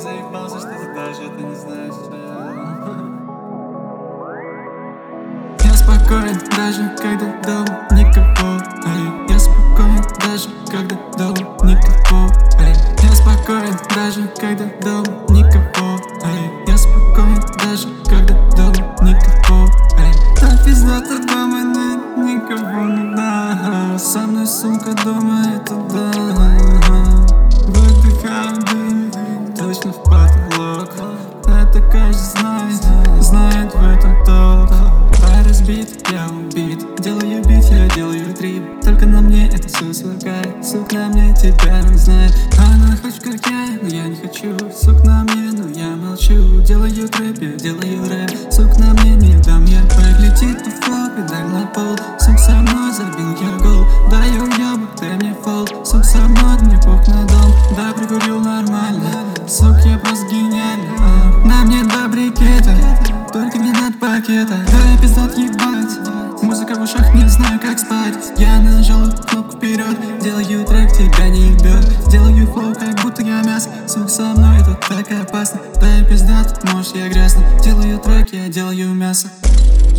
заебался, что ты даже это не знаешь, что я спокоен, даже когда дома никого, эй. Я спокоен, даже когда дома никого, эй. Я спокоен, даже когда дома никого, эй. Я спокоен, даже когда дома никого, эй. Да пизда, ты дома нет никого, да. Со мной сумка дома, это да. Выдыхаю дым, точно в потолок. Это каждый знает в этом толк. Разбит, я убит. Делаю бит, я делаю трип. Только на мне это все сверкает. Сук на мне тебя не знает. Она хочет как я, но я не хочу. Сук на мне, но я молчу. Делаю трэп, я делаю рэп. Сук на мне не дам, я поглядит по флоу, педаль на пол. Сук со мной забил я гол. Даю ебок, ты мне фол. Сук со мной, мне пох на дом. Да, прикурил нормально. Сук, я просто гениальный. На мне два брикета, только мне надо пакета. Да я пиздат ебать, музыка в ушах, не знаю как спать. Я нажал кнопку вперед, делаю трек, тебя не ебет. Делаю флоу, как будто я мясо. Сук со мной, это так опасно. Да я пиздат, может я грязный. Делаю трек, я делаю мясо.